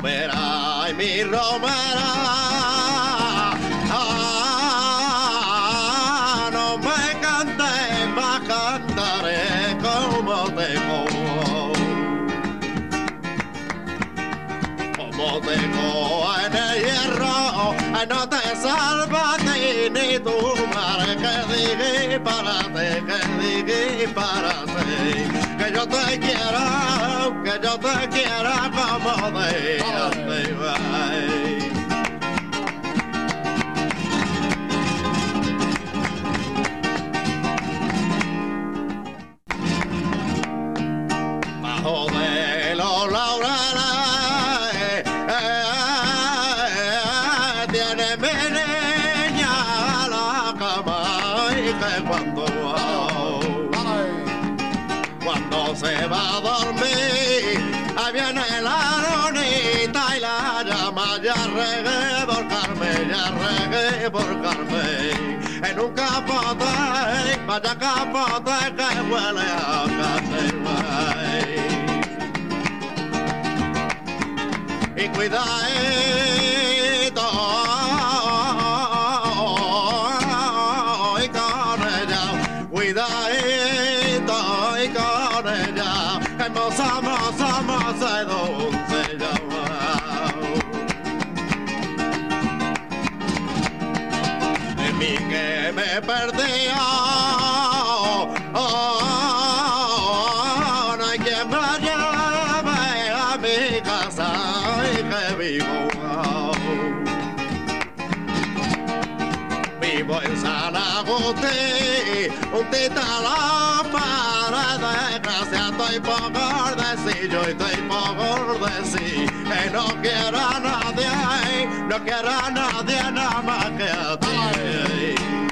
romera y mi romera, no me cantes, más cantaré como tengo. Como tengo en el hierro, no te salva a ti ni tu madre, que disparate, que yo te quiera como de antes. Bajo de los laureles tiene mi niña a la cama, y que cuando se va a dormir, ahí viene la lonita y la llama, ya regué por Carmen, en un capote, vaya capote que huele a Cateway. Y cuidadito, y con ella, cuidadito, y con ella, hermosa, moza, doncella. De mí que me perdía, no hay quien me lleve a mi casa y que vivo en San Agustín, un titala para desgracia, estoy por decir, yo estoy por decir que no quiero a nadie nada más que a ti.